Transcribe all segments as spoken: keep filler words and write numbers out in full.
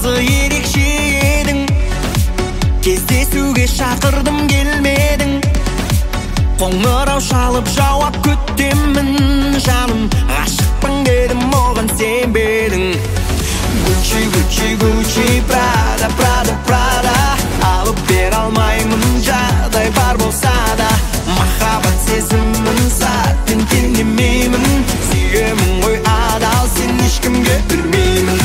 Қызы ерекше едің, кездесуге шақырдым келмедің. Қоңырау шалып жауап күтемін жаным, ғашықпын дедім оған сенбедің. Гуччи, Гуччи, Гуччи, Прада, Прада, Прада, алып бер алмаймын жағдай бар болса да. Махаббат сезімін сәттен теңдемеймін, сүйемін ғой адал, сен ешкімге бермеймін.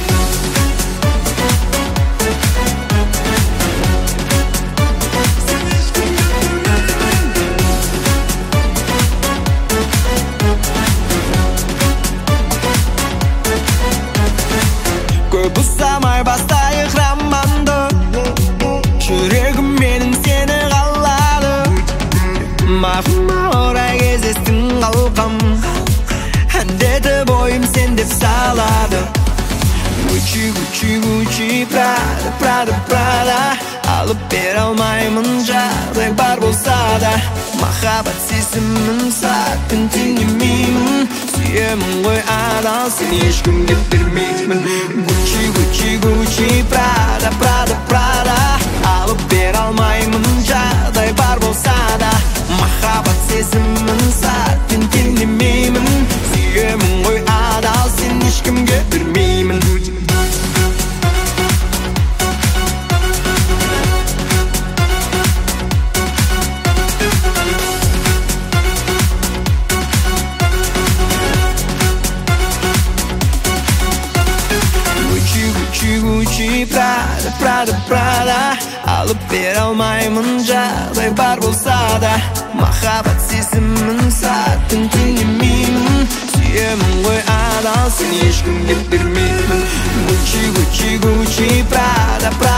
Көп ұзамай бастайық романды, жүрегім менің сені қалады. Мағыма орай кездестің қалқам, әндеті бойым сен деп салады. Гуччи, Гуччи, Гуччи, Прада, Прада, Прада, алып бер алмаймын жағдай бар болса да. Махаббат сезімін сәттен теңдемеймін, сүйемін ғой адал, сен ешкімге бермеймін. Гуччи, Гуччи, Гуччи, Прада, Прада, Прада, алып бер алмаймын жағдай бар болса да. Махаббат сезімін сәттен теңдемеймін, сүйемін ғой адал, сен ешкімге бермеймін. Гуччи, Гуччи, Прада, Прада, Прада, алып бер алмаймын жағдай бар болса да. Махаббат сезімін сәттен теңдемеймін, сүйемін ғой адал, сен ешкімге бермеймін. Гуччи, Гуччи, Гуччи, Прада, Прада.